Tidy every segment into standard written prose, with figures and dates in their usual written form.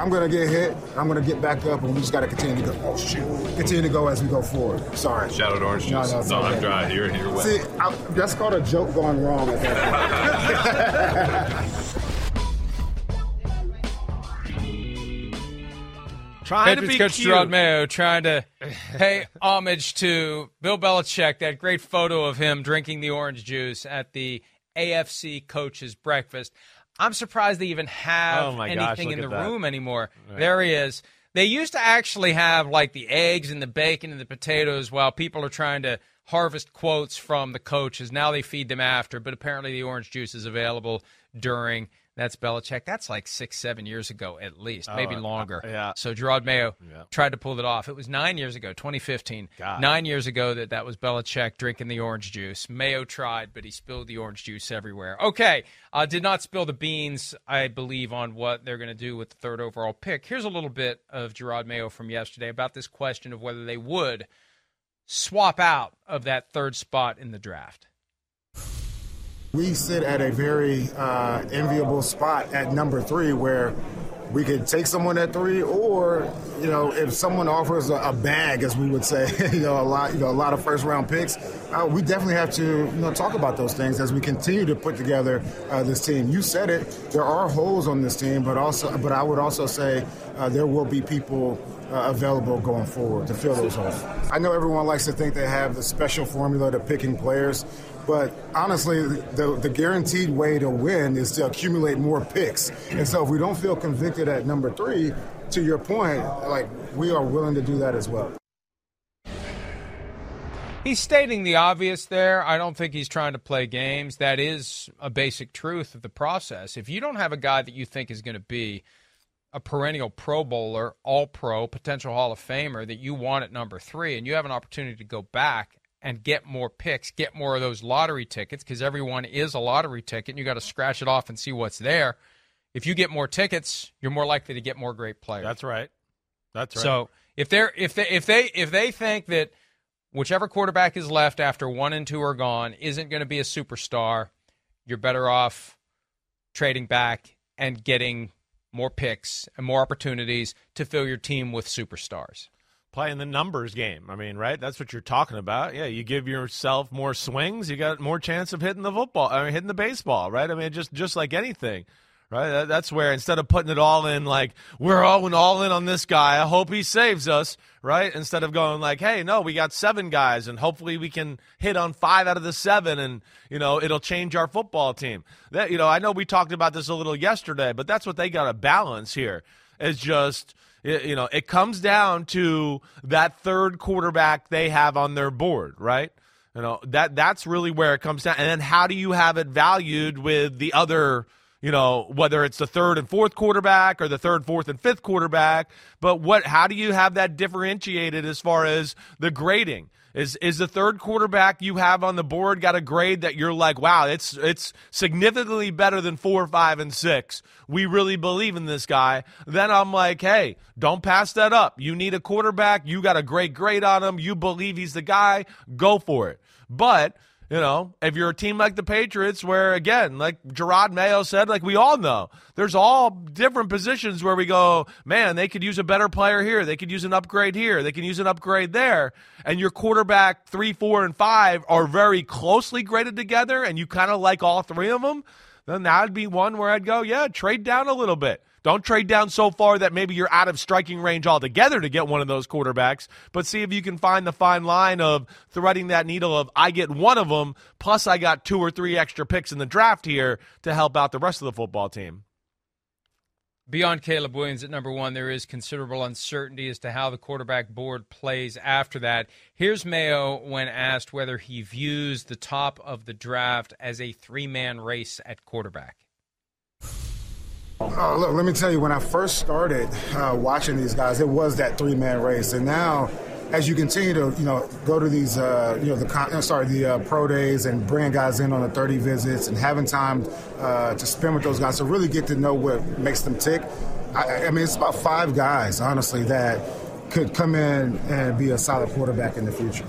I'm going to get hit. I'm going to get back up, and we just got to continue to go. Oh, shoot. Continue to go as we go forward. Sorry. Shout out orange juice. No, I'm dry. You're wet. See, that's called a joke gone wrong at that point. Patriots coach Gerard Mayo trying to pay homage to Bill Belichick, that great photo of him drinking the orange juice at the AFC coaches breakfast. I'm surprised they even have anything in the room anymore. Right. There he is. They used to actually have like the eggs and the bacon and the potatoes while people are trying to harvest quotes from the coaches. Now they feed them after, but apparently the orange juice is available during. That's Belichick. That's like 6-7 years ago at least, maybe longer. Yeah. So Gerard Mayo tried to pull it off. It was 9 years ago, 2015. 9 years ago that was Belichick drinking the orange juice. Mayo tried, but he spilled the orange juice everywhere. Okay, did not spill the beans, I believe, on what they're going to do with the third overall pick. Here's a little bit of Gerard Mayo from yesterday about this question of whether they would swap out of that third spot in the draft. We sit at a very enviable spot at number 3 where we could take someone at 3 or, if someone offers a bag, as we would say, a lot of first-round picks, we definitely have to, talk about those things as we continue to put together this team. You said it. There are holes on this team, but I would also say there will be people available going forward to fill those holes. I know everyone likes to think they have the special formula to picking players, but honestly, the guaranteed way to win is to accumulate more picks. And so if we don't feel convicted at number 3, to your point, we are willing to do that as well. He's stating the obvious there. I don't think he's trying to play games. That is a basic truth of the process. If you don't have a guy that you think is going to be a perennial Pro Bowler, All-Pro, potential Hall of Famer that you want at number 3, and you have an opportunity to go back and get more picks, get more of those lottery tickets, because everyone is a lottery ticket, and you got to scratch it off and see what's there. If you get more tickets, you're more likely to get more great players. That's right. So if they think that whichever quarterback is left after 1 and 2 are gone isn't going to be a superstar, you're better off trading back and getting more picks and more opportunities to fill your team with superstars. Playing the numbers game. I mean, right? That's what you're talking about. Yeah, you give yourself more swings, you got more chance of hitting the hitting the baseball, right? I mean, just like anything, right? That's where instead of putting it all in like, we're all in on this guy, I hope he saves us, right? Instead of going like, hey, no, we got 7 guys, and hopefully we can hit on 5 out of the 7, and, it'll change our football team. That, I know we talked about this a little yesterday, but that's what they got to balance here is just – it comes down to that third quarterback they have on their board, right? That's really where it comes down. And then how do you have it valued with the other, whether it's the third and fourth quarterback or the third, fourth, and fifth quarterback? But how do you have that differentiated as far as the grading? Is the third quarterback you have on the board got a grade that you're like, wow, it's significantly better than 4, 5, and 6. We really believe in this guy. Then I'm like, hey, don't pass that up. You need a quarterback. You got a great grade on him. You believe he's the guy. Go for it. But if you're a team like the Patriots where, again, like Gerard Mayo said, like we all know, there's all different positions where we go, man, they could use a better player here. They could use an upgrade here. They can use an upgrade there. And your quarterback 3, 4, and 5 are very closely graded together and you kind of like all 3 of them, then that would be one where I'd go, yeah, trade down a little bit. Don't trade down so far that maybe you're out of striking range altogether to get one of those quarterbacks, but see if you can find the fine line of threading that needle of I get one of them, plus I got 2 or 3 extra picks in the draft here to help out the rest of the football team. Beyond Caleb Williams at number 1, there is considerable uncertainty as to how the quarterback board plays after that. Here's Mayo when asked whether he views the top of the draft as a 3-man race at quarterback. Oh, look, let me tell you, when I first started watching these guys, it was that 3-man race. And now, as you continue to, go to these, the pro days and bring guys in on the 30 visits and having time to spend with those guys to really get to know what makes them tick. I mean, it's about 5 guys, honestly, that could come in and be a solid quarterback in the future.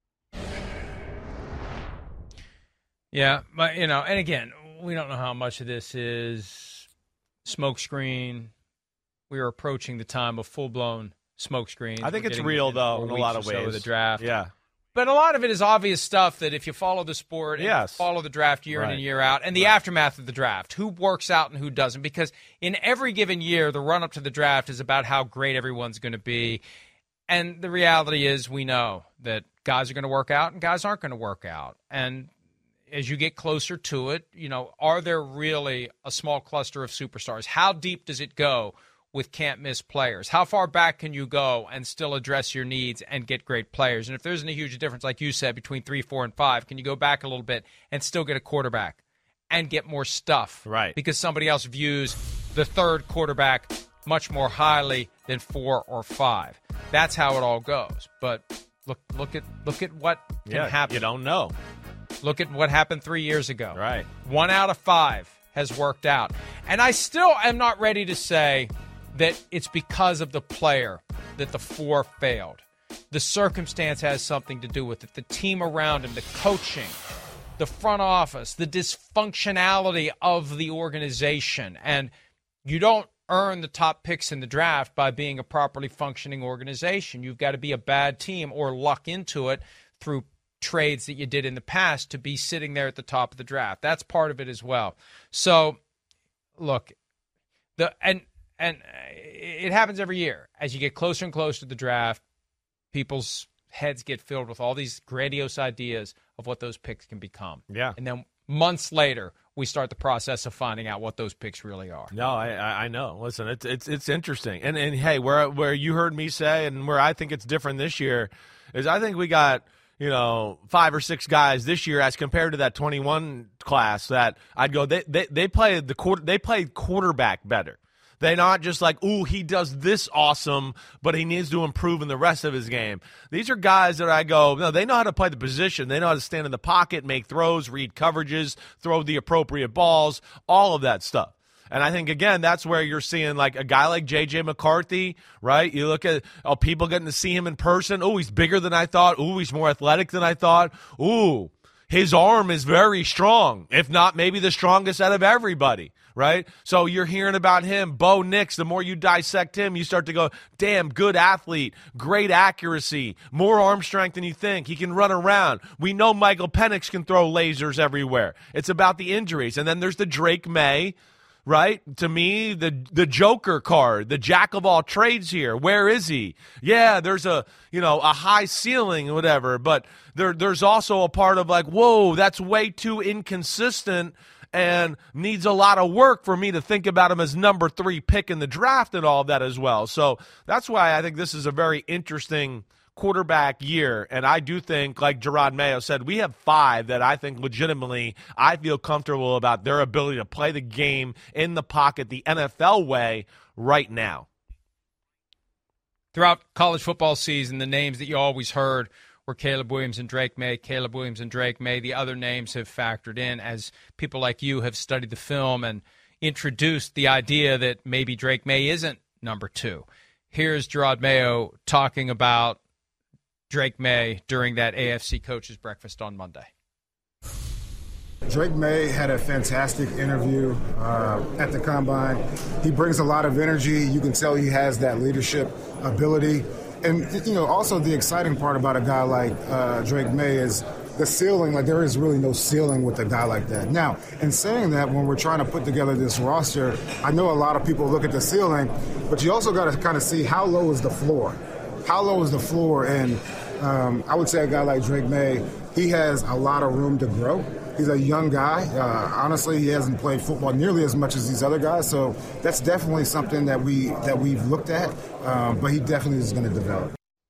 Yeah, but, and again, we don't know how much of this is smokescreen, we are approaching the time of full-blown smoke screens. I think it's real, though, in a lot of ways. So of the draft. Yeah. But a lot of it is obvious stuff that if you follow the sport and follow the draft year in and year out, and the aftermath of the draft, who works out and who doesn't, because in every given year, the run-up to the draft is about how great everyone's going to be. And the reality is we know that guys are going to work out and guys aren't going to work out. And as you get closer to it, are there really a small cluster of superstars? How deep does it go with can't-miss players? How far back can you go and still address your needs and get great players? And if there isn't a huge difference, like you said, between 3, 4, and 5, can you go back a little bit and still get a quarterback and get more stuff? Right. Because somebody else views the third quarterback much more highly than 4 or 5. That's how it all goes. But look at what can happen. You don't know. Look at what happened 3 years ago. Right. 1 out of 5 has worked out. And I still am not ready to say that it's because of the player that the 4 failed. The circumstance has something to do with it. The team around him, the coaching, the front office, the dysfunctionality of the organization. And you don't earn the top picks in the draft by being a properly functioning organization. You've got to be a bad team or luck into it through trades that you did in the past to be sitting there at the top of the draft. That's part of it as well. So, look, and it happens every year. As you get closer and closer to the draft, people's heads get filled with all these grandiose ideas of what those picks can become. Yeah. And then months later, we start the process of finding out what those picks really are. No, I know. Listen, it's interesting. And hey, where you heard me say and where I think it's different this year is I think we got 5 or 6 guys this year as compared to that 21 class that I'd go they played quarterback better. They're not just like, ooh, he does this awesome, but he needs to improve in the rest of his game. These are guys that I go, no, they know how to play the position. They know how to stand in the pocket, make throws, read coverages, throw the appropriate balls, all of that stuff. And I think, again, that's where you're seeing like a guy like J.J. McCarthy, right? You look at people getting to see him in person. Oh, he's bigger than I thought. Oh, he's more athletic than I thought. Ooh, his arm is very strong, if not maybe the strongest out of everybody, right? So you're hearing about him. Bo Nix, the more you dissect him, you start to go, damn, good athlete, great accuracy, more arm strength than you think. He can run around. We know Michael Penix can throw lasers everywhere. It's about the injuries. And then there's the Drake May, right? To me, the Joker card, the jack of all trades here. Where is he? Yeah, there's a high ceiling or whatever, but there's also a part of like, whoa, that's way too inconsistent and needs a lot of work for me to think about him as number 3 pick in the draft and all of that as well. So that's why I think this is a very interesting quarterback year, and I do think, like Jerod Mayo said, we have 5 that I think legitimately I feel comfortable about their ability to play the game in the pocket the NFL way right now. Throughout college football season, the names that you always heard were Caleb Williams and Drake May. Caleb Williams and Drake May. The other names have factored in as people like you have studied the film and introduced the idea that maybe Drake May isn't number 2. Here's Jerod Mayo talking about Drake May during that AFC coaches breakfast on Monday. Drake May had a fantastic interview at the Combine. He brings a lot of energy. You can tell he has that leadership ability. And, also the exciting part about a guy like Drake May is the ceiling. Like, there is really no ceiling with a guy like that. Now, in saying that, when we're trying to put together this roster, I know a lot of people look at the ceiling, but you also got to kind of see how low is the floor. How low is the floor? And I would say a guy like Drake May, he has a lot of room to grow. He's a young guy. Honestly, he hasn't played football nearly as much as these other guys, so that's definitely something that we've looked at, but he definitely is going to develop.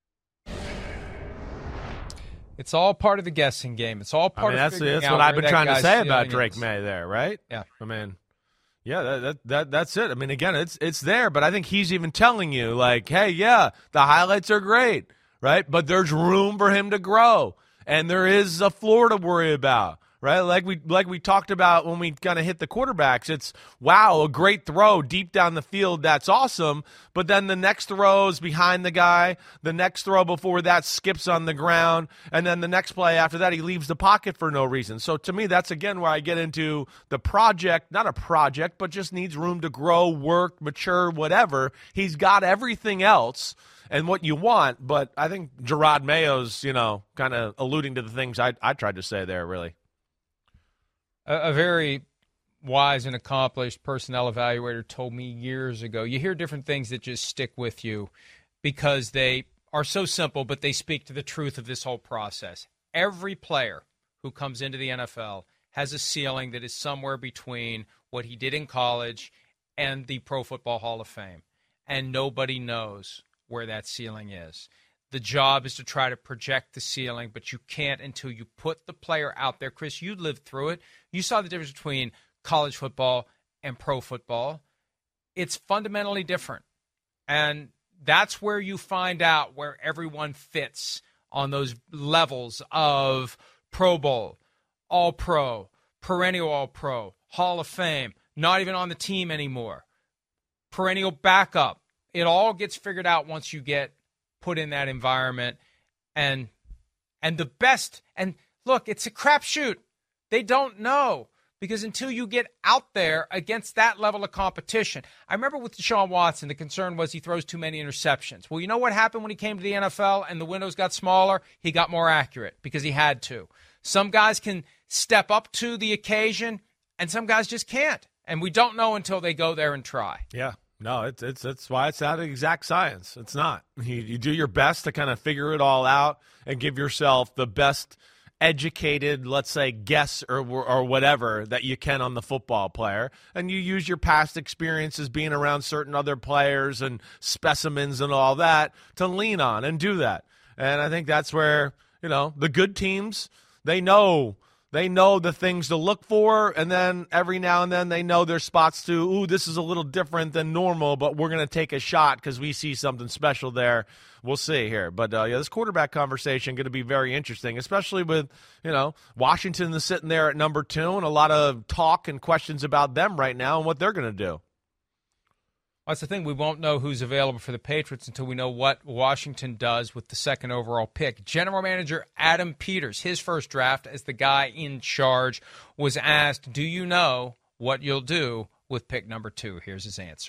It's all part of the guessing game. It's all part of figuring out. That's what I've been trying to say about Drake is. May there, right? Yeah. I mean, yeah, that's it. I mean, again, it's there, but I think he's even telling you, like, hey, yeah, the highlights are great, right? But there's room for him to grow, and there is a floor to worry about. right? Like we talked about when we kind of hit the quarterbacks. It's, wow, a great throw deep down the field. That's awesome. But then the next throw is behind the guy. The next throw before that skips on the ground. And then the next play after that, he leaves the pocket for no reason. So to me, that's, again, where I get into the project, not a project, but just needs room to grow, work, mature, whatever. He's got everything else and what you want, but I think Jerod Mayo's, kind of alluding to the things I tried to say there, really. A very wise and accomplished personnel evaluator told me years ago, you hear different things that just stick with you because they are so simple, but they speak to the truth of this whole process. Every player who comes into the NFL has a ceiling that is somewhere between what he did in college and the Pro Football Hall of Fame, and nobody knows where that ceiling is. The job is to try to project the ceiling, but you can't until you put the player out there. Chris, you lived through it. You saw the difference between college football and pro football. It's fundamentally different. And that's where you find out where everyone fits on those levels of Pro Bowl, All-Pro, perennial All-Pro, Hall of Fame, not even on the team anymore, perennial backup. It all gets figured out once you get put in that environment. And the best, and look, it's a crapshoot. They don't know because until you get out there against that level of competition. I remember with Deshaun Watson, the concern was he throws too many interceptions. Well, you know what happened when he came to the NFL and the windows got smaller? He got more accurate because he had to. Some guys can step up to the occasion and some guys just can't. And we don't know until they go there and try. Yeah. No, it's why it's not exact science. It's not. You do your best to kind of figure it all out and give yourself the best educated, let's say, guess or whatever that you can on the football player. And you use your past experiences being around certain other players and specimens and all that to lean on and do that. And I think that's where, the good teams, they know the things to look for, and then every now and then they know their spots to, this is a little different than normal, but we're going to take a shot because we see something special there. We'll see here. But, this quarterback conversation going to be very interesting, especially with, Washington is sitting there at number 2 and a lot of talk and questions about them right now and what they're going to do. That's the thing. We won't know who's available for the Patriots until we know what Washington does with the second overall pick. General Manager Adam Peters, his first draft as the guy in charge, was asked, do you know what you'll do with pick number 2? Here's his answer.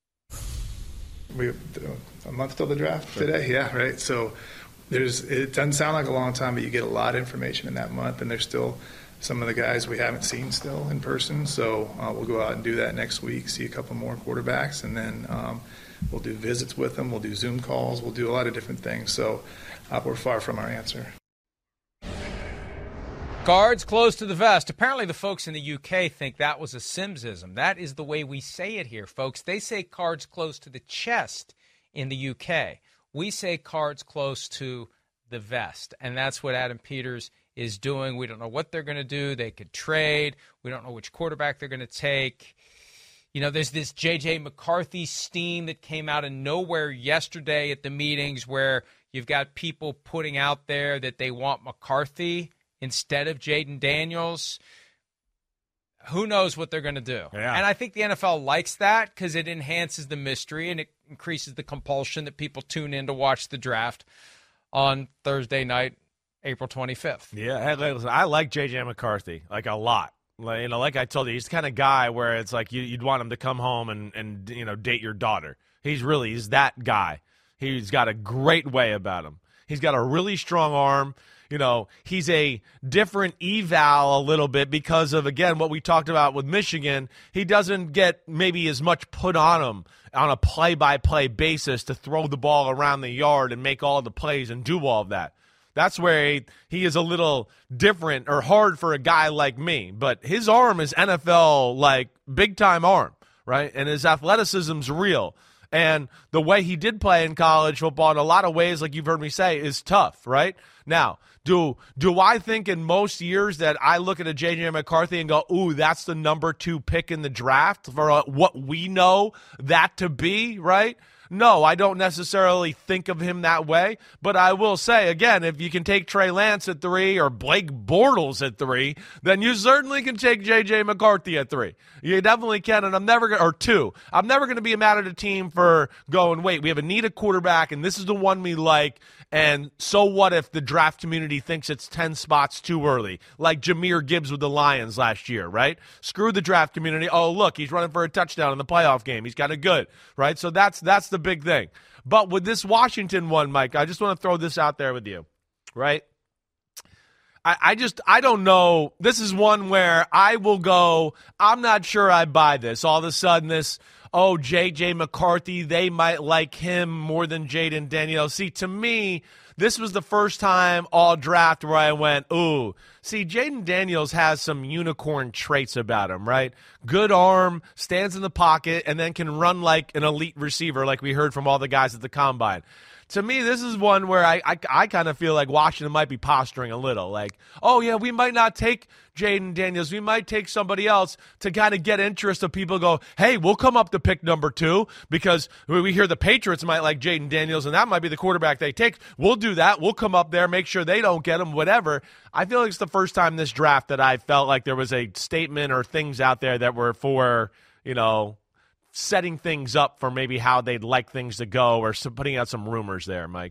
We have a month till the draft today. Yeah, right. So it doesn't sound like a long time, but you get a lot of information in that month, and there's still some of the guys we haven't seen still in person. So we'll go out and do that next week, see a couple more quarterbacks, and then we'll do visits with them. We'll do Zoom calls. We'll do a lot of different things. So we're far from our answer. Cards close to the vest. Apparently the folks in the UK think that was a Simsism. That is the way we say it here, folks. They say cards close to the chest in the UK. We say cards close to the vest, and that's what Adam Peters is doing. We don't know what they're going to do. They could trade. We don't know which quarterback they're going to take. There's this J.J. McCarthy steam that came out of nowhere yesterday at the meetings where you've got people putting out there that they want McCarthy instead of Jaden Daniels. Who knows what they're going to do? Yeah. And I think the NFL likes that because it enhances the mystery and it increases the compulsion that people tune in to watch the draft on Thursday night, April 25th. Yeah, hey, listen, I like J.J. McCarthy, a lot. Like I told you, he's the kind of guy where it's like you'd want him to come home and date your daughter. He's that guy. He's got a great way about him. He's got a really strong arm. He's a different eval a little bit because of, again, what we talked about with Michigan. He doesn't get maybe as much put on him on a play-by-play basis to throw the ball around the yard and make all the plays and do all of that. That's where he is a little different or hard for a guy like me. But his arm is NFL, big-time arm, right? And his athleticism's real. And the way he did play in college football in a lot of ways, like you've heard me say, is tough, right? Now, do I think in most years that I look at a J.J. McCarthy and go, ooh, that's the number 2 pick in the draft for what we know that to be, right? No, I don't necessarily think of him that way, but I will say, again, if you can take Trey Lance at 3 or Blake Bortles at 3, then you certainly can take J.J. McCarthy at 3. You definitely can, and I'm never going to, or 2. I'm never going to be mad at a team for going, wait, we have a need a quarterback, and this is the one we like, and so what if the draft community thinks it's 10 spots too early, like Jahmyr Gibbs with the Lions last year, right? Screw the draft community. Oh, look, he's running for a touchdown in the playoff game. He's got it good, right? So that's the big thing. But with this Washington one, Mike, I just want to throw this out there with you, right? I don't know. This is one where I will go, I'm not sure I buy this. All of a sudden this, oh, J.J. McCarthy, they might like him more than Jayden Daniels. See, to me, this was the first time all draft where I went, ooh. See, Jayden Daniels has some unicorn traits about him, right? Good arm, stands in the pocket, and then can run like an elite receiver like we heard from all the guys at the Combine. To me, this is one where I kind of feel like Washington might be posturing a little. Like, oh, yeah, we might not take Jayden Daniels. We might take somebody else to kind of get interest of people go, hey, we'll come up to pick number 2 because we hear the Patriots might like Jayden Daniels, and that might be the quarterback they take. We'll do that. We'll come up there, make sure they don't get him, whatever. I feel like it's the first time this draft that I felt like there was a statement or things out there that were for, setting things up for maybe how they'd like things to go or putting out some rumors there, Mike.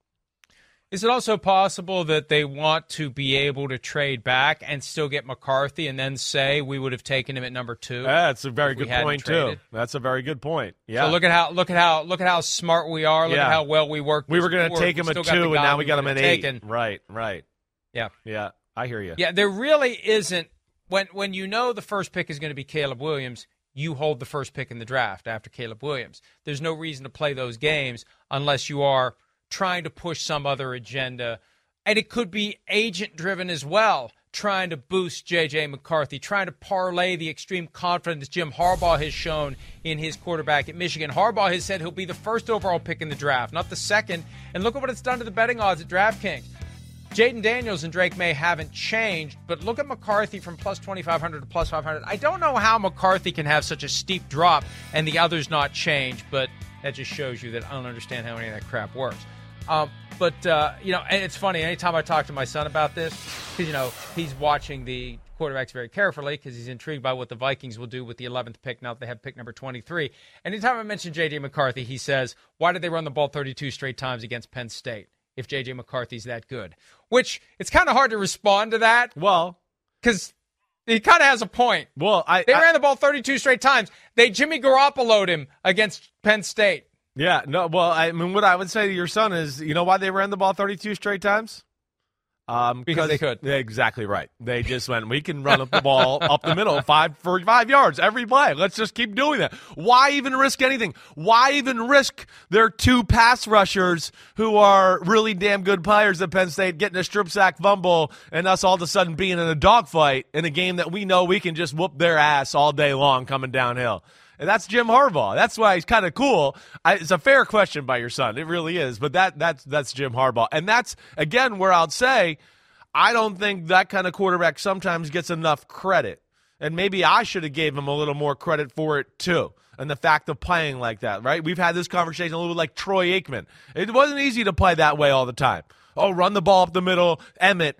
Is it also possible that they want to be able to trade back and still get McCarthy and then say we would have taken him at number 2? That's a very good point too. That's a very good point. Yeah. So look at how smart we are. Look at how well we work. We were going to take him at 2, and now we got him at 8. Right. Yeah. I hear you. Yeah, there really isn't. When you know the first pick is going to be Caleb Williams, you hold the first pick in the draft after Caleb Williams. There's no reason to play those games unless you are trying to push some other agenda. And it could be agent-driven as well, trying to boost J.J. McCarthy, trying to parlay the extreme confidence Jim Harbaugh has shown in his quarterback at Michigan. Harbaugh has said he'll be the first overall pick in the draft, not the second. And look at what it's done to the betting odds at DraftKings. Jayden Daniels and Drake May haven't changed, but look at McCarthy from plus 2,500 to plus 500. I don't know how McCarthy can have such a steep drop and the others not change, but that just shows you that I don't understand how any of that crap works. And it's funny, anytime I talk to my son about this, because, he's watching the quarterbacks very carefully because he's intrigued by what the Vikings will do with the 11th pick now that they have pick number 23. Anytime I mention J.J. McCarthy, he says, why did they run the ball 32 straight times against Penn State if J.J. McCarthy's that good? Which, it's kind of hard to respond to that. Well, because he kind of has a point. Well, they ran the ball 32 straight times. They Jimmy Garoppolo'd him against Penn State. Yeah, no, well, I mean, what I would say to your son is, you know why they ran the ball 32 straight times? Because they could. Exactly right. They just went, we can run up the ball up the middle for 5 yards every play. Let's just keep doing that. Why even risk anything? Why even risk their 2 pass rushers who are really damn good players at Penn State getting a strip sack fumble and us all of a sudden being in a dogfight in a game that we know we can just whoop their ass all day long coming downhill? And that's Jim Harbaugh. That's why he's kind of cool. It's a fair question by your son. It really is. But that's Jim Harbaugh. And that's, again, where I'll say I don't think that kind of quarterback sometimes gets enough credit. And maybe I should have gave him a little more credit for it, too. And the fact of playing like that, right? We've had this conversation a little bit like Troy Aikman. It wasn't easy to play that way all the time. Oh, run the ball up the middle. Emmett.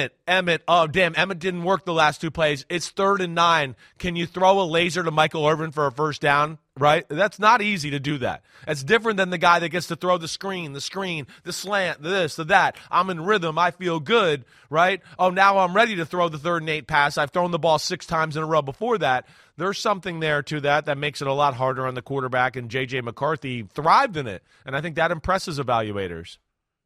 Oh, damn, Emmett didn't work the last 2 plays. It's 3rd and 9. Can you throw a laser to Michael Irvin for a first down? Right? That's not easy to do that. It's different than the guy that gets to throw the screen, the slant, this, the that. I'm in rhythm. I feel good, right? Oh, now I'm ready to throw the 3rd and 8 pass. I've thrown the ball 6 times in a row before that. There's something there to that makes it a lot harder on the quarterback, and J.J. McCarthy thrived in it. And I think that impresses evaluators.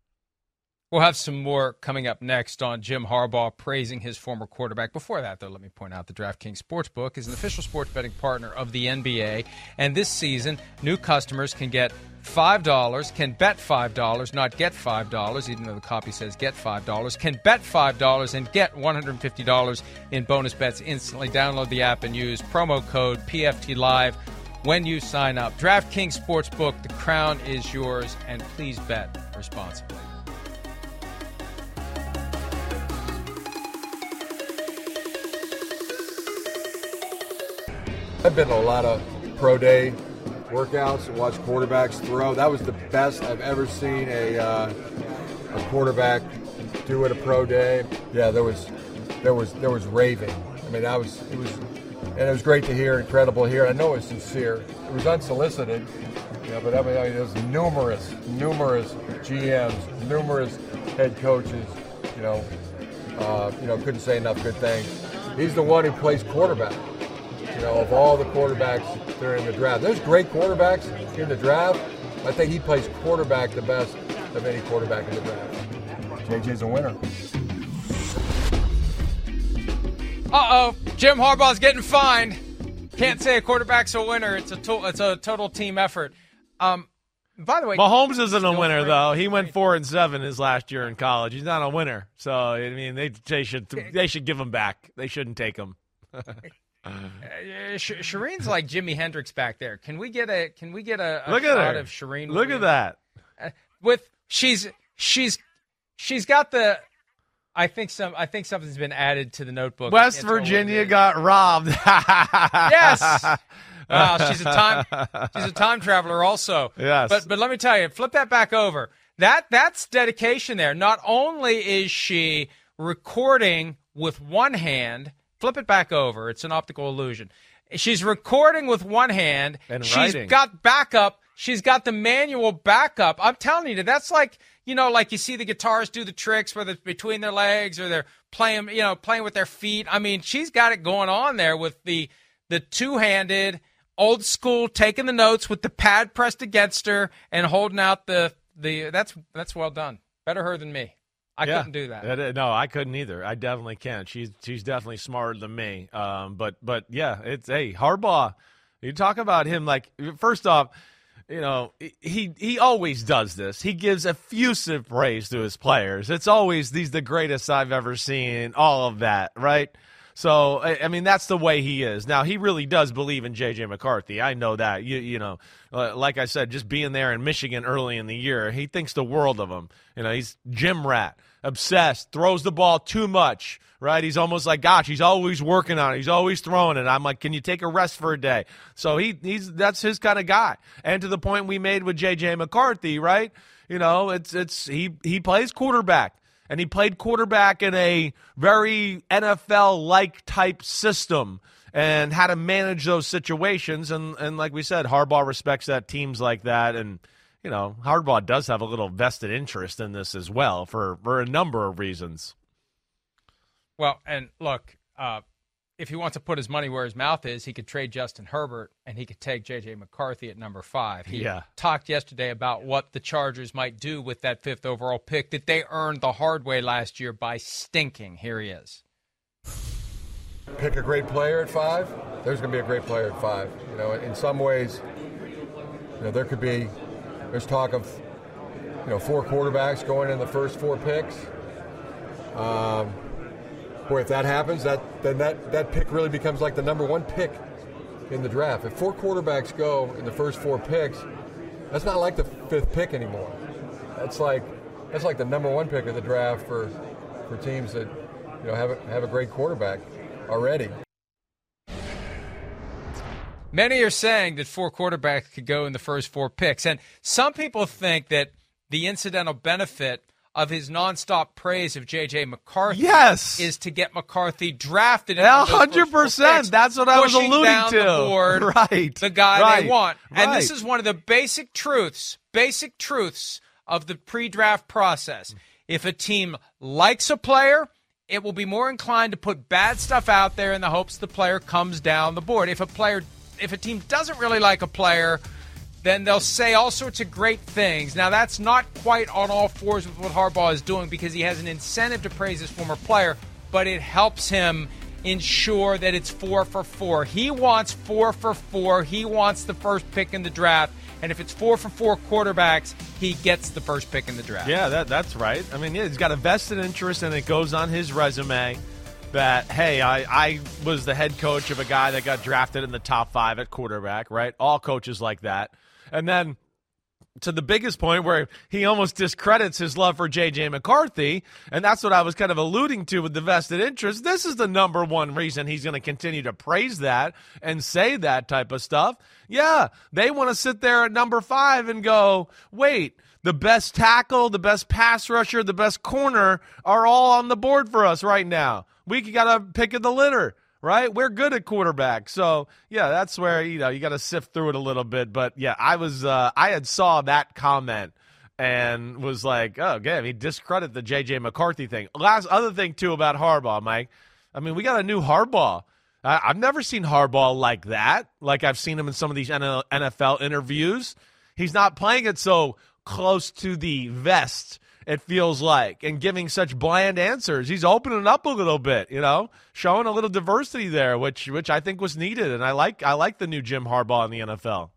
We'll have some more coming up next on Jim Harbaugh praising his former quarterback. Before that, though, let me point out the DraftKings Sportsbook is an official sports betting partner of the NBA. And this season, new customers can get $5, can bet $5, not get $5, even though the copy says get $5, can bet $5 and get $150 in bonus bets instantly. Download the app and use promo code PFTLive when you sign up. DraftKings Sportsbook, the crown is yours, and please bet responsibly. I've been to a lot of pro day workouts and watch quarterbacks throw. That was the best I've ever seen a quarterback do at a pro day. Yeah, there was raving. I mean, it was great to hear, incredible to hear. I know it was sincere. It was unsolicited, but I mean, there was numerous GMs, numerous head coaches, couldn't say enough good things. He's the one who plays quarterback. Of all the quarterbacks that are in the draft, there's great quarterbacks in the draft. I think he plays quarterback the best of any quarterback in the draft. JJ's a winner. Jim Harbaugh's getting fined. Can't say a quarterback's a winner. It's a total team effort. By the way, Mahomes isn't a winner though. He went 4-7 his last year in college. He's not a winner. So I mean, they should give him back. They shouldn't take him. Shireen's like Jimi Hendrix back there. Can we get a Look shot of Shireen? Look at that. She's got the. I think something's been added to the notebook. West Virginia got robbed. Yes. She's a time traveler also. Yes. But let me tell you, flip that back over. That's dedication there. Not only is she recording with one hand, flip it back over. It's an optical illusion. She's recording with one hand. And she's writing. got backup. She's got the manual backup. I'm telling you, that's like, like you see the guitarists do the tricks, whether it's between their legs or they're playing with their feet. I mean, she's got it going on there with the two-handed, old school, taking the notes with the pad pressed against her and holding out that's well done. Better her than me. I couldn't do that. No, I couldn't either. I definitely can't. She's definitely smarter than me. But yeah, it's Harbaugh. You talk about him like, first off, he always does this. He gives effusive praise to his players. It's always, these the greatest I've ever seen, all of that, right? So, I mean, that's the way he is. Now, he really does believe in J.J. McCarthy. I know that. Like I said, just being there in Michigan early in the year, he thinks the world of him. He's gym rat, obsessed, throws the ball too much, right? He's almost like, gosh, he's always working on it. He's always throwing it. I'm like, can you take a rest for a day? So that's his kind of guy. And to the point we made with J.J. McCarthy, right? He plays quarterback. And he played quarterback in a very NFL-like type system and how to manage those situations. And like we said, Harbaugh respects that, teams like that. And, Harbaugh does have a little vested interest in this as well for a number of reasons. Well, and look, if he wants to put his money where his mouth is, he could trade Justin Herbert and he could take J.J. McCarthy at number 5. He talked yesterday about what the Chargers might do with that 5th overall pick that they earned the hard way last year by stinking. Here he is. Pick a great player at 5. There's going to be a great player at 5. In some ways, there's talk of, 4 quarterbacks going in the first 4 picks. Boy, if that happens, then that pick really becomes like the number 1 pick in the draft. If 4 quarterbacks go in the first 4 picks, that's not like the 5th pick anymore. That's like the number 1 pick of the draft for teams that have a great quarterback already. Many are saying that 4 quarterbacks could go in the first 4 picks, and some people think that the incidental benefit of his nonstop praise of J.J. McCarthy is to get McCarthy drafted. 100%. That's what I was alluding down to. The board, right. The guy they want. Right. And this is one of the basic truths of the pre-draft process. If a team likes a player, it will be more inclined to put bad stuff out there in the hopes the player comes down the board. If a team doesn't really like a player, then they'll say all sorts of great things. Now, that's not quite on all fours with what Harbaugh is doing because he has an incentive to praise his former player, but it helps him ensure that it's 4 for 4. He wants 4 for 4. He wants the first pick in the draft. And if it's 4 for 4 quarterbacks, he gets the first pick in the draft. Yeah, that's right. I mean, he's got a vested interest, and it goes on his resume that, hey, I was the head coach of a guy that got drafted in the top 5 at quarterback, right? All coaches like that. And then to the biggest point where he almost discredits his love for J.J. McCarthy, and that's what I was kind of alluding to with the vested interest. This is the number one reason he's going to continue to praise that and say that type of stuff. Yeah, they want to sit there at number 5 and go, wait, the best tackle, the best pass rusher, the best corner are all on the board for us right now. We got to pick of the litter. Right? We're good at quarterback. So, yeah, that's where, you got to sift through it a little bit. But, yeah, I had saw that comment and was like, oh, damn, he discredited the J.J. McCarthy thing. Other thing, too, about Harbaugh, Mike. I mean, we got a new Harbaugh. I've never seen Harbaugh like that, like I've seen him in some of these NFL interviews. He's not playing it so close to the vest, it feels like, and giving such bland answers. He's opening up a little bit, showing a little diversity there, which I think was needed. And I like the new Jim Harbaugh in the NFL.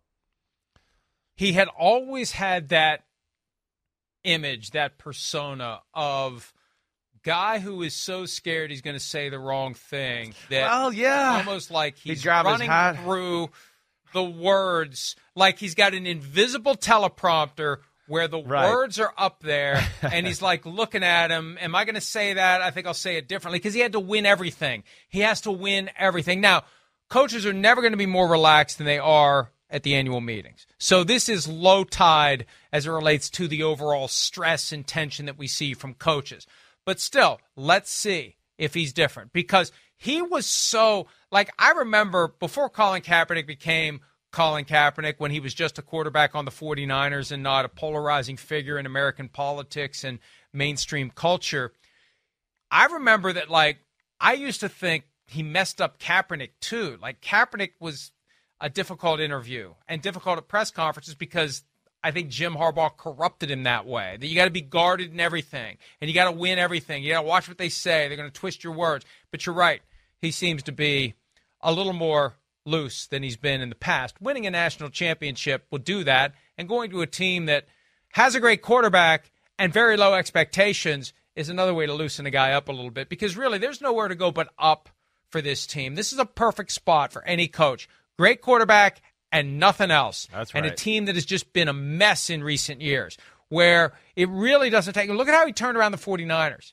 He had always had that image, that persona of guy who is so scared he's going to say the wrong thing that almost like he's running through the words like he's got an invisible teleprompter where the words are up there, and he's like looking at him. Am I going to say that? I think I'll say it differently because he had to win everything. He has to win everything. Now, coaches are never going to be more relaxed than they are at the annual meetings. So this is low tide as it relates to the overall stress and tension that we see from coaches. But still, let's see if he's different because he was so – I remember before Colin Kaepernick became – Colin Kaepernick when he was just a quarterback on the 49ers and not a polarizing figure in American politics and mainstream culture. I remember that, I used to think he messed up Kaepernick too. Kaepernick was a difficult interview and difficult at press conferences because I think Jim Harbaugh corrupted him that way, that you got to be guarded in everything and you got to win everything. You got to watch what they say. They're going to twist your words. But you're right. He seems to be a little more loose than he's been in the past. Winning a national championship will do that, and going to a team that has a great quarterback and very low expectations is another way to loosen a guy up a little bit because really there's nowhere to go but up for this team. This is a perfect spot for any coach. Great quarterback and nothing else. That's right. And a team that has just been a mess in recent years where it really doesn't take – look at how he turned around the 49ers.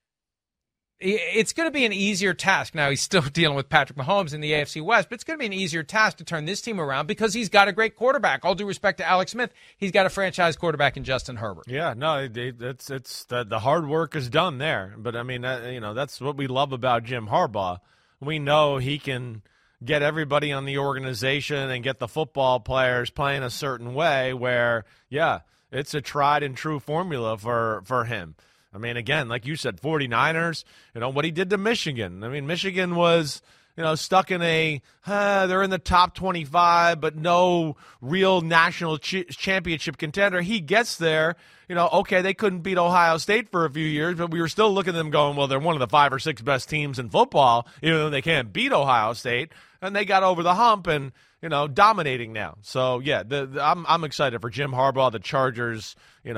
It's going to be an easier task. Now, he's still dealing with Patrick Mahomes in the AFC West, but it's going to be an easier task to turn this team around because he's got a great quarterback. All due respect to Alex Smith, he's got a franchise quarterback in Justin Herbert. Yeah, no, it's the hard work is done there. But, I mean, that's what we love about Jim Harbaugh. We know he can get everybody on the organization and get the football players playing a certain way where, yeah, it's a tried and true formula for him. I mean, again, like you said, 49ers, what he did to Michigan. I mean, Michigan was, stuck in they're in the top 25, but no real national championship contender. He gets there, okay, they couldn't beat Ohio State for a few years, but we were still looking at them going, well, they're one of the 5 or 6 best teams in football, even though they can't beat Ohio State. And they got over the hump and, dominating now. So, yeah, I'm excited for Jim Harbaugh, the Chargers,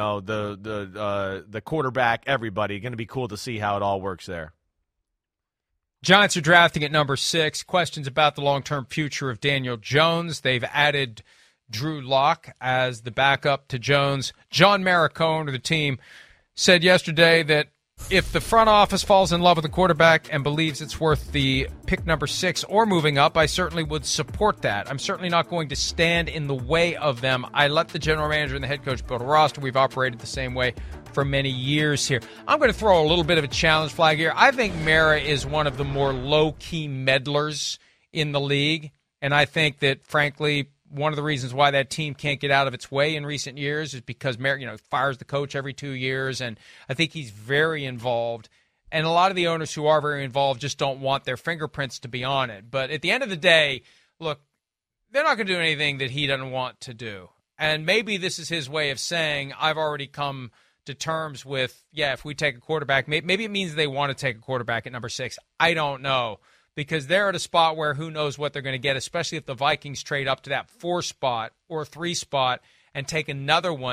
the quarterback, everybody. Going to be cool to see how it all works there. Giants are drafting at number 6. Questions about the long-term future of Daniel Jones. They've added Drew Lock as the backup to Jones. John Maricone of the team said yesterday that if the front office falls in love with the quarterback and believes it's worth the pick number 6 or moving up, I certainly would support that. I'm certainly not going to stand in the way of them. I let the general manager and the head coach build a roster. We've operated the same way for many years here. I'm going to throw a little bit of a challenge flag here. I think Mara is one of the more low-key meddlers in the league, and I think that, frankly, one of the reasons why that team can't get out of its way in recent years is because Mara, fires the coach every 2 years, and I think he's very involved. And a lot of the owners who are very involved just don't want their fingerprints to be on it. But at the end of the day, look, they're not going to do anything that he doesn't want to do. And maybe this is his way of saying, I've already come to terms with, if we take a quarterback, maybe it means they want to take a quarterback at number 6. I don't know. Because they're at a spot where who knows what they're going to get, especially if the Vikings trade up to that 4 spot or 3 spot and take another one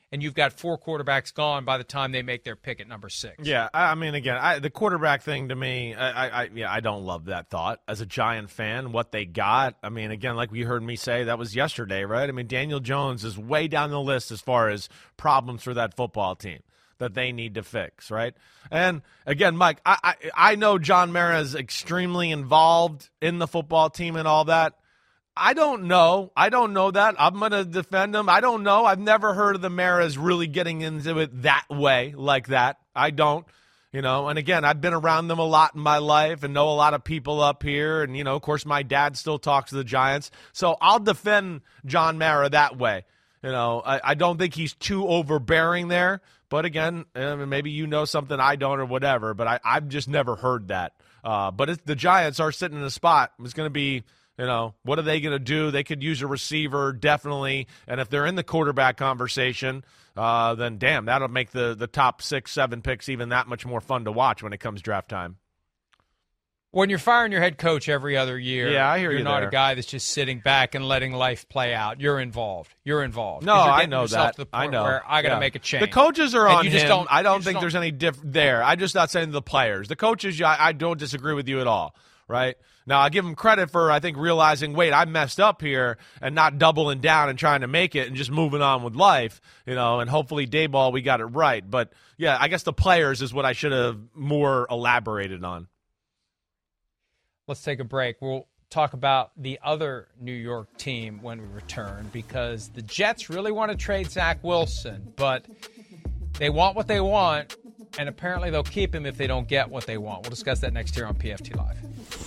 and you've got 4 quarterbacks gone by the time they make their pick at number 6. Yeah, I mean, again, the quarterback thing to me, I don't love that thought. As a Giant fan, what they got, I mean, again, like we heard me say, that was yesterday, right? I mean, Daniel Jones is way down the list as far as problems for that football team that they need to fix, right? And again, Mike, I know John Mara is extremely involved in the football team and all that. I don't know that. I'm going to defend him. I don't know. I've never heard of the Maras really getting into it that way, like that. I don't, and again, I've been around them a lot in my life and know a lot of people up here. And, of course, my dad still talks to the Giants. So I'll defend John Mara that way. I don't think he's too overbearing there. But again, maybe something I don't or whatever, but I've just never heard that. But the Giants are sitting in a spot. It's going to be, what are they going to do? They could use a receiver, definitely. And if they're in the quarterback conversation, then damn, that'll make the top 6, 7 picks even that much more fun to watch when it comes draft time. When you're firing your head coach every other year, yeah, I hear you're you not there. a guy that's just sitting back and letting life play out. You're involved. No, I know that. To the point I know. Where I got to make a change. The coaches are on just him. I don't think there's any there. I'm just not saying the players. The coaches, I don't disagree with you at all, right? Now, I give him credit for, I think, realizing, wait, I messed up here and not doubling down and trying to make it and just moving on with life, and hopefully Daboll, we got it right. But, yeah, I guess the players is what I should have more elaborated on. Let's take a break. We'll talk about the other New York team when we return because the Jets really want to trade Zach Wilson, but they want what they want, and apparently they'll keep him if they don't get what they want. We'll discuss that next here on PFT Live.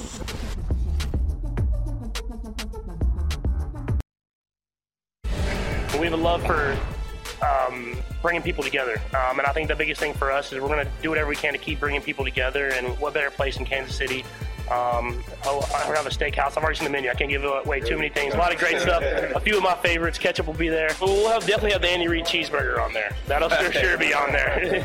We have a love for bringing people together, and I think the biggest thing for us is we're going to do whatever we can to keep bringing people together, and what better place in Kansas City. I have a steakhouse. I've already seen the menu. I can't give away too many things. A lot of great stuff. A few of my favorites. Ketchup will be there. We'll definitely have the Andy Reid cheeseburger on there. That'll for sure be on there.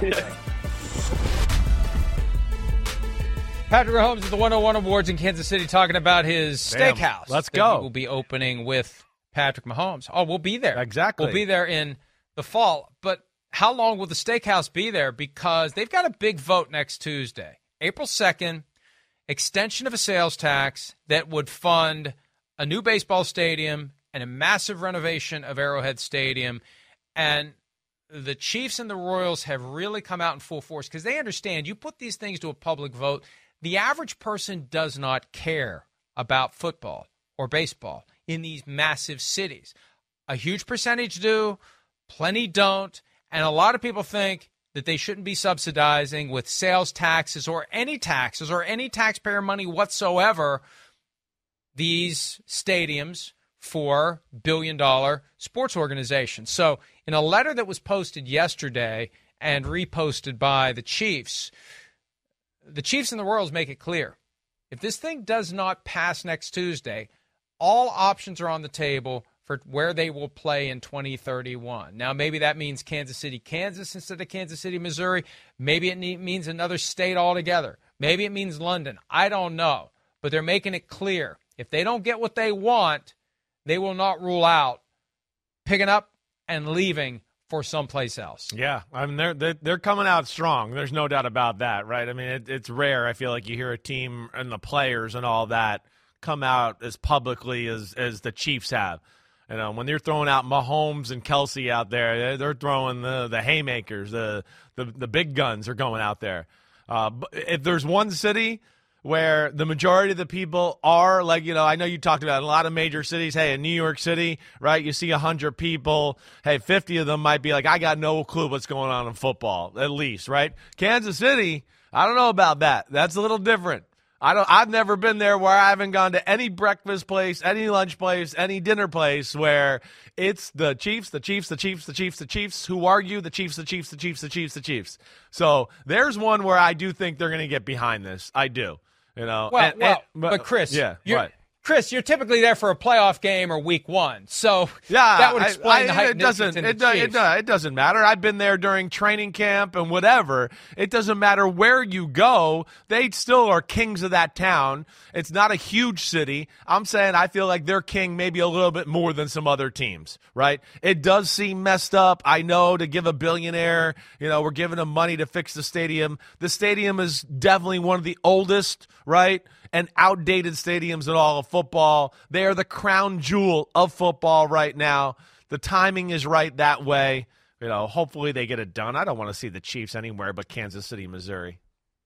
Patrick Mahomes at the 101 Awards in Kansas City talking about his steakhouse. Let's go. He will be opening with Patrick Mahomes. Oh, we'll be there. Exactly. We'll be there in the fall. But how long will the steakhouse be there? Because they've got a big vote next Tuesday, April 2nd. Extension of a sales tax that would fund a new baseball stadium and a massive renovation of Arrowhead Stadium. And the Chiefs and the Royals have really come out in full force because they understand you put these things to a public vote. The average person does not care about football or baseball in these massive cities. A huge percentage do, plenty don't, and a lot of people think that they shouldn't be subsidizing with sales taxes or any taxpayer money whatsoever these stadiums for billion-dollar sports organizations. So in a letter that was posted yesterday and reposted by the Chiefs and the Royals make it clear. If this thing does not pass next Tuesday, all options are on the table for where they will play in 2031. Now, maybe that means Kansas City, Kansas instead of Kansas City, Missouri. Maybe it means another state altogether. Maybe it means London. I don't know. But they're making it clear. If they don't get what they want, they will not rule out picking up and leaving for someplace else. Yeah, I mean, they're coming out strong. There's no doubt about that, right? I mean, it's rare. I feel like you hear a team and the players and all that come out as publicly as the Chiefs have. When they're throwing out Mahomes and Kelsey out there, they're throwing the haymakers, the big guns are going out there. But if there's one city where the majority of the people are, like, I know you talked about a lot of major cities. Hey, in New York City, right, you see 100 people. Hey, 50 of them might be like, I got no clue what's going on in football, at least, right? Kansas City, I don't know about that. That's a little different. I've never been there where I haven't gone to any breakfast place, any lunch place, any dinner place where it's the Chiefs. Who argue the Chiefs. So there's one where I do think they're going to get behind this. I do. But Chris, yeah, you're, right. Chris, you're typically there for a playoff game or week one, so that would explain the heightened interest in the Chiefs. It doesn't matter. I've been there during training camp and whatever. It doesn't matter where you go. They still are kings of that town. It's not a huge city. I'm saying I feel like they're king maybe a little bit more than some other teams, right? It does seem messed up. I know, to give a billionaire, we're giving him money to fix the stadium. The stadium is definitely one of the oldest, right, and outdated stadiums in all of football. They are the crown jewel of football right now. The timing is right that way. Hopefully they get it done. I don't want to see the Chiefs anywhere but Kansas City, Missouri.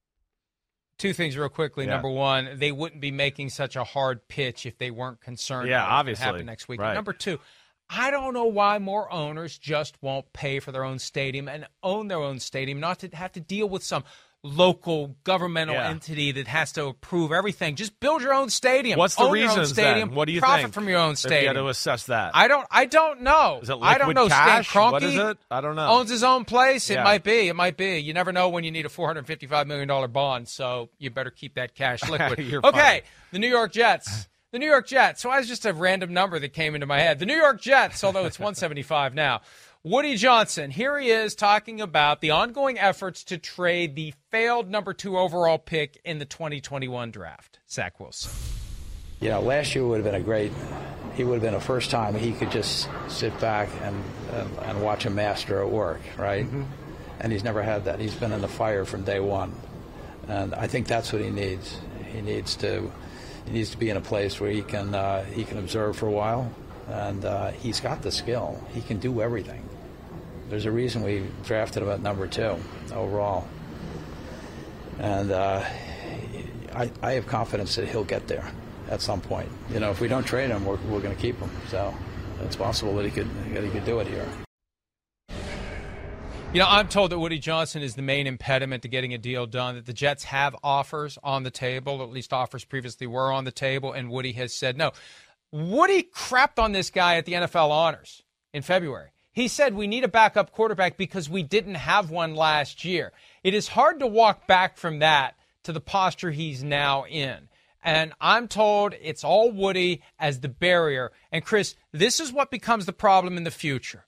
Two things real quickly. Yeah. Number one, they wouldn't be making such a hard pitch if they weren't concerned about obviously. what happen next week. Right. Number two, I don't know why more owners just won't pay for their own stadium and own their own stadium, not to have to deal with some local governmental entity that has to approve everything. Just build your own stadium. What's the own your own reasons stadium, then? What do you profit think? from your own stadium. If you had to assess that. I don't know. Is it liquid I don't know. cash? Stan Kroenke What is it? I don't know. Owns his own place. Yeah. It might be. You never know when you need a $455 million bond, so you better keep that cash liquid. You're okay, funny. the New York Jets. The New York Jets. So I was just a random number that came into my head. The New York Jets, although it's 175 now. Woody Johnson, here he is talking about the ongoing efforts to trade the failed number 2 overall pick in the 2021 draft, Zach Wilson. Last year would have been he would have been a first time he could just sit back and watch a master at work, right? Mm-hmm. And he's never had that. He's been in the fire from day one. And I think that's what he needs. He needs to be in a place where he can observe for a while. And he's got the skill. He can do everything. There's a reason we drafted him at number 2 overall. And I have confidence that he'll get there at some point. If we don't trade him, we're going to keep him. So it's possible that he could do it here. I'm told that Woody Johnson is the main impediment to getting a deal done, that the Jets have offers on the table, or at least offers previously were on the table, and Woody has said no. Woody crapped on this guy at the NFL Honors in February. He said we need a backup quarterback because we didn't have one last year. It is hard to walk back from that to the posture he's now in. And I'm told it's all Woody as the barrier. And, Chris, this is what becomes the problem in the future.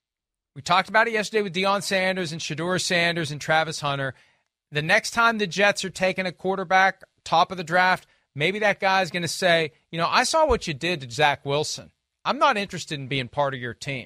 We talked about it yesterday with Deion Sanders and Shedeur Sanders and Travis Hunter. The next time the Jets are taking a quarterback, top of the draft, maybe that guy's going to say, I saw what you did to Zach Wilson. I'm not interested in being part of your team.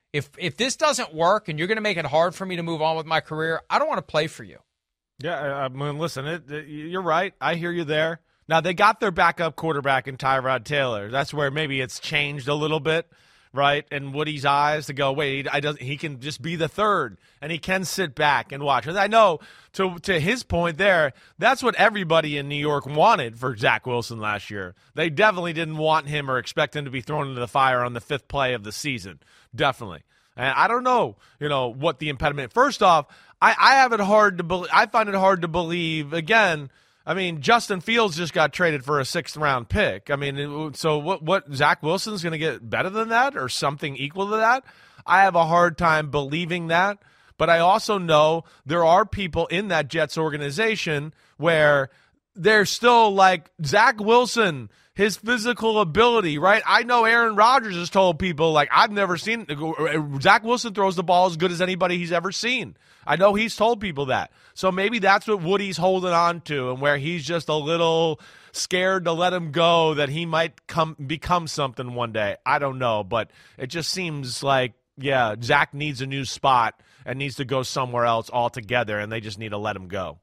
If this doesn't work and you're going to make it hard for me to move on with my career, I don't want to play for you. Yeah, listen, you're right. I hear you there. Now, they got their backup quarterback in Tyrod Taylor. That's where maybe it's changed a little bit, right? In Woody's eyes to go, wait, he can just be the third, and he can sit back and watch. And I know, to his point there, that's what everybody in New York wanted for Zach Wilson last year. They definitely didn't want him or expect him to be thrown into the fire on the 5th play of the season. Definitely. And I don't know, what the impediment. First off, I have it hard to believe. I find it hard to believe. Again, Justin Fields just got traded for a 6th-round pick. So what? Zach Wilson's going to get better than that or something equal to that? I have a hard time believing that. But I also know there are people in that Jets organization where they're still like Zach Wilson, his physical ability, right? I know Aaron Rodgers has told people, I've never seen Zach Wilson throws the ball as good as anybody he's ever seen. I know he's told people that. So maybe that's what Woody's holding on to, and where he's just a little scared to let him go, that he might become something one day. I don't know, but it just seems like, Zach needs a new spot and needs to go somewhere else altogether, and they just need to let him go.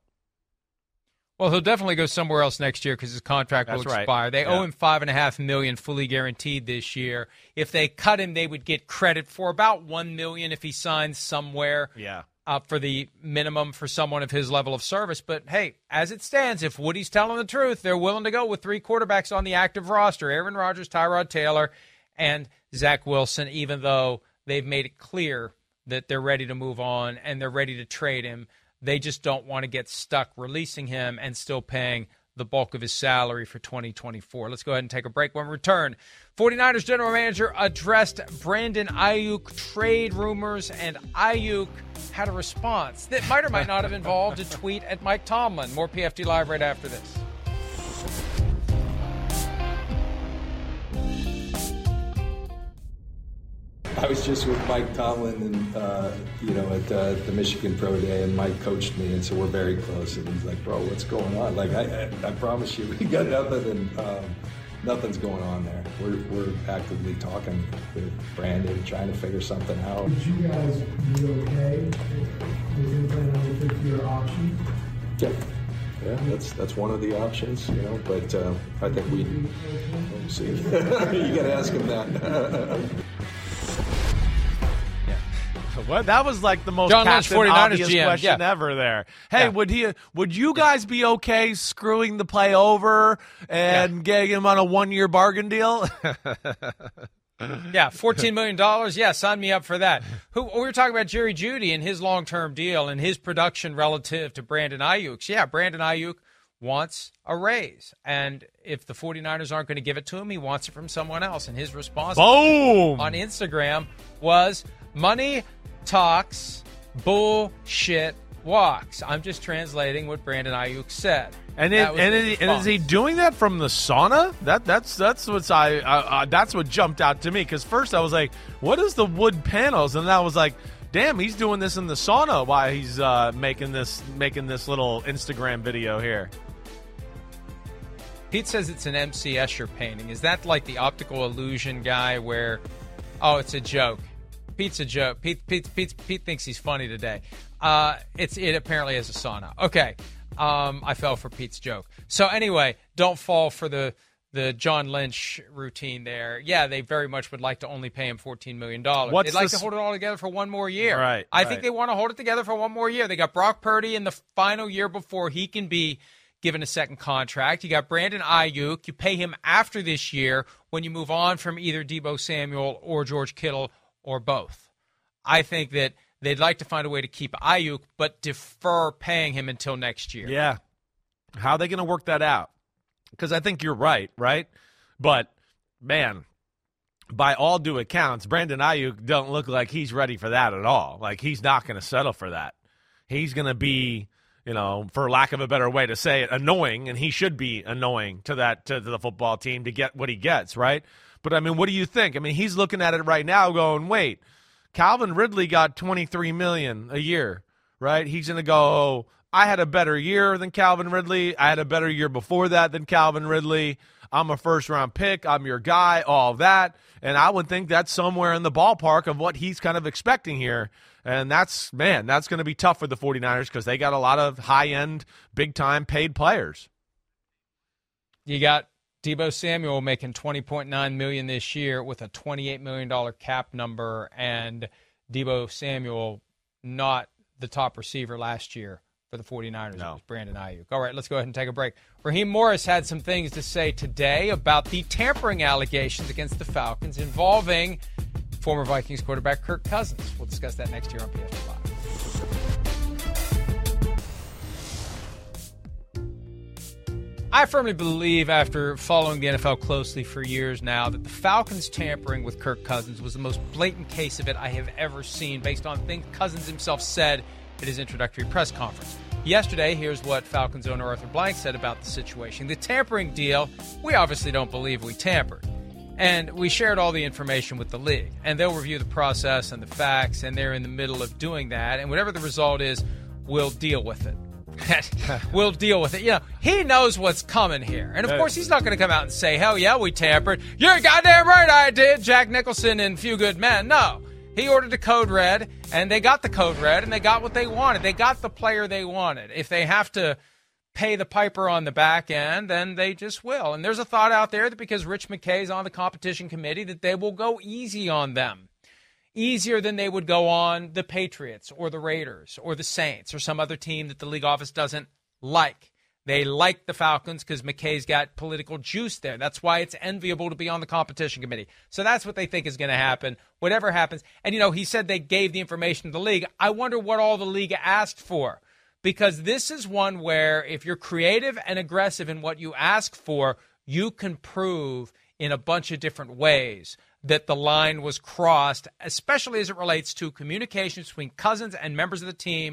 Well, he'll definitely go somewhere else next year because his contract will expire. Right. They owe him $5.5 million fully guaranteed this year. If they cut him, they would get credit for about $1 million if he signs somewhere. Yeah. For the minimum for someone of his level of service. But, hey, as it stands, if Woody's telling the truth, they're willing to go with 3 quarterbacks on the active roster, Aaron Rodgers, Tyrod Taylor, and Zach Wilson, even though they've made it clear that they're ready to move on and they're ready to trade him. They just don't want to get stuck releasing him and still paying the bulk of his salary for 2024. Let's go ahead and take a break. When we return, 49ers general manager addressed Brandon Ayuk trade rumors, and Ayuk had a response that might or might not have involved a tweet at Mike Tomlin. More PFT Live right after this. I was just with Mike Tomlin and at the Michigan Pro Day, and Mike coached me, and so we're very close. And he's like, "Bro, what's going on?" Like I promise you, we got nothing's going on there. We're actively talking with Brandon, trying to figure something out. Would you guys be okay with him playing on the fifth-year option? Yeah, that's one of the options, But I think we'll see. You got to ask him that. Well, that was like the most John Lynch, 49ers obvious GM, question ever there. Hey, would you guys be okay screwing the play over and getting him on a 1-year bargain deal? Yeah, $14 million. Yeah, sign me up for that. We were talking about Jerry Jeudy and his long-term deal and his production relative to Brandon Ayuk's. Yeah, Brandon Ayuk wants a raise. And if the 49ers aren't going to give it to him, he wants it from someone else. And his response on Instagram was, money talks, bullshit walks. I'm just translating what Brandon Ayuk said. And is he doing that from the sauna? That's what jumped out to me, because first I was like, what is the wood panels? And I was like, damn, he's doing this in the sauna while he's making this little Instagram video here. Pete says it's an MC Escher painting. Is that like the optical illusion guy where, it's a joke? Pete's a joke. Pete thinks he's funny today. It apparently is a sauna. Okay. I fell for Pete's joke. So anyway, don't fall for the John Lynch routine there. Yeah, they very much would like to only pay him $14 million. They'd like to hold it all together for one more year. Right. I think they want to hold it together for one more year. They got Brock Purdy in the final year before he can be given a second contract. You got Brandon Ayuk. You pay him after this year when you move on from either Deebo Samuel or George Kittle or both. I think that they'd like to find a way to keep Ayuk, but defer paying him until next year. Yeah. How are they going to work that out? Because I think you're right? But, man, by all due accounts, Brandon Ayuk don't look like he's ready for that at all. Like, he's not going to settle for that. He's going to be, for lack of a better way to say it, annoying, and he should be annoying to the football team to get what he gets, right? But, I mean, what do you think? I mean, he's looking at it right now going, wait, Calvin Ridley got $23 million a year, right? He's going to go, I had a better year than Calvin Ridley. I had a better year before that than Calvin Ridley. I'm a first-round pick. I'm your guy, all that. And I would think that's somewhere in the ballpark of what he's kind of expecting here. And that's going to be tough for the 49ers because they got a lot of high-end, big-time paid players. You got Deebo Samuel making $20.9 million this year with a $28 million cap number, and Deebo Samuel not the top receiver last year for the 49ers. No. It was Brandon Ayuk. All right, let's go ahead and take a break. Raheem Morris had some things to say today about the tampering allegations against the Falcons involving former Vikings quarterback Kirk Cousins. We'll discuss that next year on PFT Live. I firmly believe, after following the NFL closely for years now, that the Falcons tampering with Kirk Cousins was the most blatant case of it I have ever seen, based on things Cousins himself said at his introductory press conference. Yesterday, here's what Falcons owner Arthur Blank said about the situation. The tampering deal, we obviously don't believe we tampered. And we shared all the information with the league. And they'll review the process and the facts, and they're in the middle of doing that. And whatever the result is, we'll deal with it. We'll deal with it. He knows what's coming here. And, of course, he's not going to come out and say, hell yeah, we tampered. You're goddamn right I did, Jack Nicholson and Few Good Men. No. He ordered a code red, and they got the code red, and they got what they wanted. They got the player they wanted. If they have to pay the piper on the back end, then they just will. And there's a thought out there that because Rich McKay's on the competition committee, that they will go easy on them. Easier than they would go on the Patriots or the Raiders or the Saints or some other team that the league office doesn't like. They like the Falcons because McKay's got political juice there. That's why it's enviable to be on the competition committee. So that's what they think is going to happen, whatever happens. And, he said they gave the information to the league. I wonder what all the league asked for, because this is one where if you're creative and aggressive in what you ask for, you can prove in a bunch of different ways that the line was crossed, especially as it relates to communications between Cousins and members of the team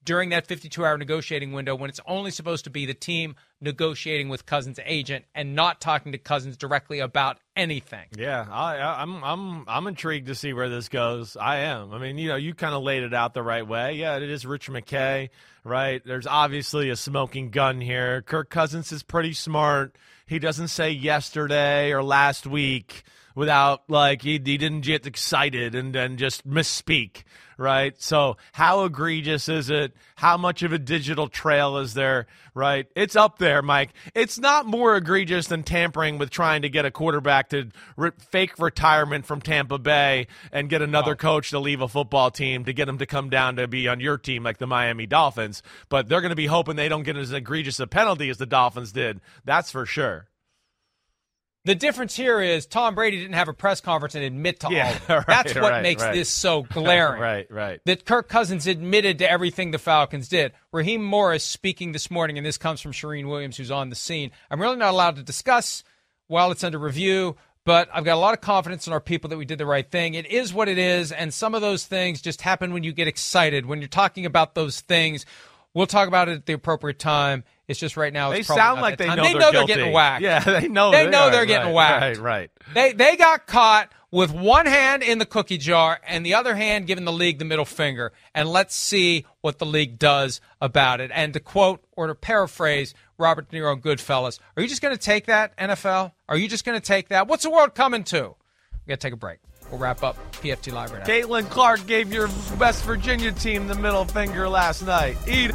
during that 52-hour negotiating window when it's only supposed to be the team negotiating with Cousins' agent and not talking to Cousins directly about anything. Yeah, I'm intrigued to see where this goes. I am. I mean, you kind of laid it out the right way. Yeah, it is Rich McKay, right? There's obviously a smoking gun here. Kirk Cousins is pretty smart. He doesn't say yesterday or last week without, he didn't get excited and then just misspeak, right? So how egregious is it? How much of a digital trail is there, right? It's up there, Mike. It's not more egregious than tampering with trying to get a quarterback to fake retirement from Tampa Bay and get another coach to leave a football team to get him to come down to be on your team like the Miami Dolphins. But they're going to be hoping they don't get as egregious a penalty as the Dolphins did. That's for sure. The difference here is Tom Brady didn't have a press conference and admit to all of it. That's what makes this so glaring. Right. That Kirk Cousins admitted to everything the Falcons did. Raheem Morris speaking this morning, and this comes from Shireen Williams, who's on the scene. I'm really not allowed to discuss while it's under review, but I've got a lot of confidence in our people that we did the right thing. It is what it is, and some of those things just happen when you get excited. When you're talking about those things, we'll talk about it at the appropriate time. It's just right now. It's they sound like they know they're getting whacked. Yeah, they know they're getting whacked. Right. They got caught with one hand in the cookie jar and the other hand giving the league the middle finger. And let's see what the league does about it. And to quote or to paraphrase Robert De Niro in Goodfellas, are you just going to take that, NFL? Are you just going to take that? What's the world coming to? We got to take a break. We'll wrap up PFT Live right now. Caitlin Clark gave your West Virginia team the middle finger last night. Eat it.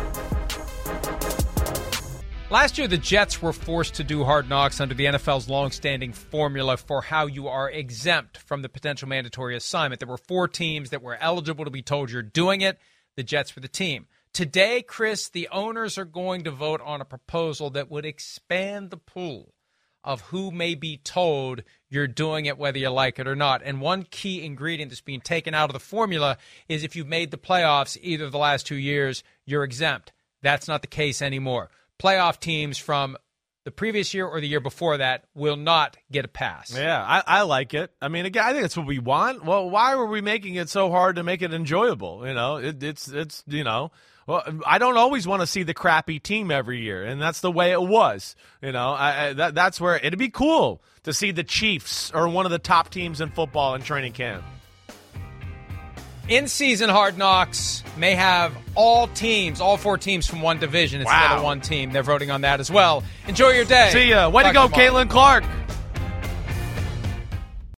Last year, the Jets were forced to do Hard Knocks under the NFL's long-standing formula for how you are exempt from the potential mandatory assignment. There were 4 teams that were eligible to be told you're doing it. The Jets were the team. Today, Chris, the owners are going to vote on a proposal that would expand the pool of who may be told you're doing it whether you like it or not. And one key ingredient that's being taken out of the formula is if you've made the playoffs either of the last 2 years, you're exempt. That's not the case anymore. Playoff teams from the previous year or the year before that will not get a pass. Yeah, I like it. I mean, again, I think that's what we want. Well, why were we making it so hard to make it enjoyable? It's well, I don't always want to see the crappy team every year, and that's the way it was. That's where it'd be cool to see the Chiefs or one of the top teams in football in training camp. In-season Hard Knocks may have all 4 teams from one division instead of one team. They're voting on that as well. Enjoy your day. See ya. Way to go, Caitlin Clark.